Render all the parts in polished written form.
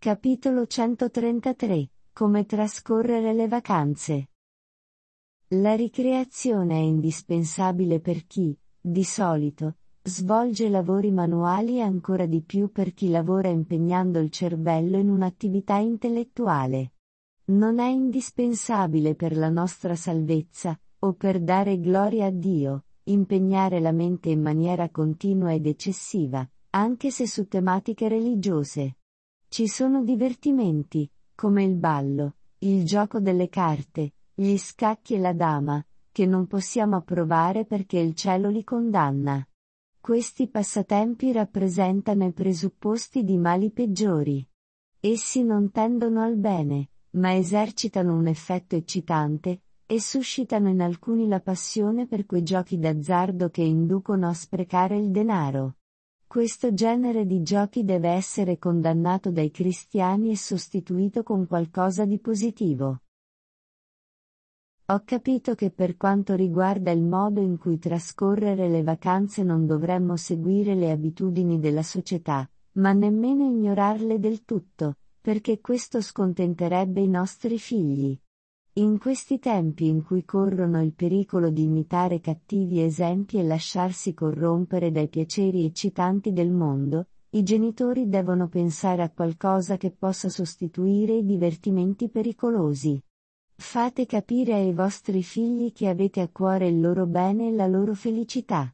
Capitolo 133. Come trascorrere le vacanze. La ricreazione è indispensabile per chi, di solito, svolge lavori manuali e ancora di più per chi lavora impegnando il cervello in un'attività intellettuale. Non è indispensabile per la nostra salvezza, o per dare gloria a Dio, impegnare la mente in maniera continua ed eccessiva, anche se su tematiche religiose. Ci sono divertimenti, come il ballo, il gioco delle carte, gli scacchi e la dama, che non possiamo approvare perché il cielo li condanna. Questi passatempi rappresentano i presupposti di mali peggiori. Essi non tendono al bene, ma esercitano un effetto eccitante, e suscitano in alcuni la passione per quei giochi d'azzardo che inducono a sprecare il denaro. Questo genere di giochi deve essere condannato dai cristiani e sostituito con qualcosa di positivo. Ho capito che per quanto riguarda il modo in cui trascorrere le vacanze non dovremmo seguire le abitudini della società, ma nemmeno ignorarle del tutto, perché questo scontenterebbe i nostri figli. In questi tempi in cui corrono il pericolo di imitare cattivi esempi e lasciarsi corrompere dai piaceri eccitanti del mondo, i genitori devono pensare a qualcosa che possa sostituire i divertimenti pericolosi. Fate capire ai vostri figli che avete a cuore il loro bene e la loro felicità.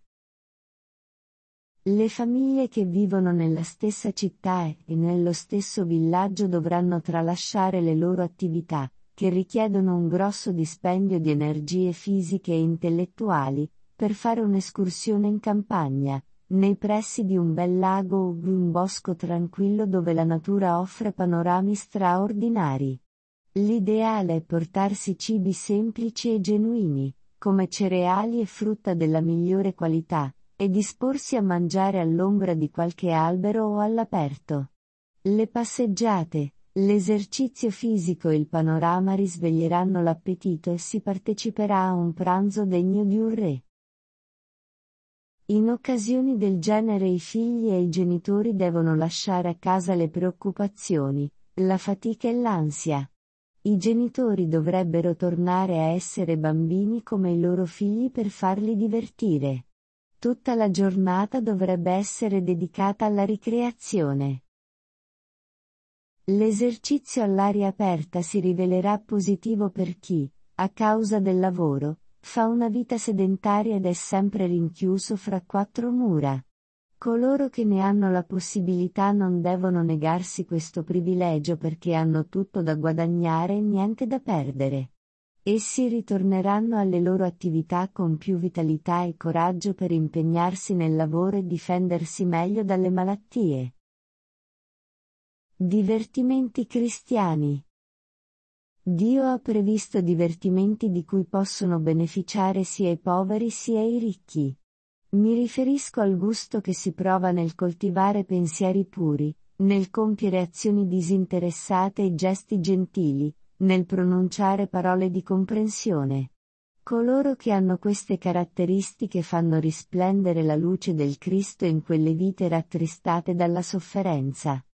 Le famiglie che vivono nella stessa città e nello stesso villaggio dovranno tralasciare le loro attività, che richiedono un grosso dispendio di energie fisiche e intellettuali, per fare un'escursione in campagna, nei pressi di un bel lago o di un bosco tranquillo dove la natura offre panorami straordinari. L'ideale è portarsi cibi semplici e genuini, come cereali e frutta della migliore qualità, e disporsi a mangiare all'ombra di qualche albero o all'aperto. Le passeggiate, l'esercizio fisico e il panorama risveglieranno l'appetito e si parteciperà a un pranzo degno di un re. In occasioni del genere i figli e i genitori devono lasciare a casa le preoccupazioni, la fatica e l'ansia. I genitori dovrebbero tornare a essere bambini come i loro figli per farli divertire. Tutta la giornata dovrebbe essere dedicata alla ricreazione. L'esercizio all'aria aperta si rivelerà positivo per chi, a causa del lavoro, fa una vita sedentaria ed è sempre rinchiuso fra quattro mura. Coloro che ne hanno la possibilità non devono negarsi questo privilegio perché hanno tutto da guadagnare e niente da perdere. Essi ritorneranno alle loro attività con più vitalità e coraggio per impegnarsi nel lavoro e difendersi meglio dalle malattie. Divertimenti cristiani. Dio ha previsto divertimenti di cui possono beneficiare sia i poveri sia i ricchi. Mi riferisco al gusto che si prova nel coltivare pensieri puri, nel compiere azioni disinteressate e gesti gentili, nel pronunciare parole di comprensione. Coloro che hanno queste caratteristiche fanno risplendere la luce del Cristo in quelle vite rattristate dalla sofferenza.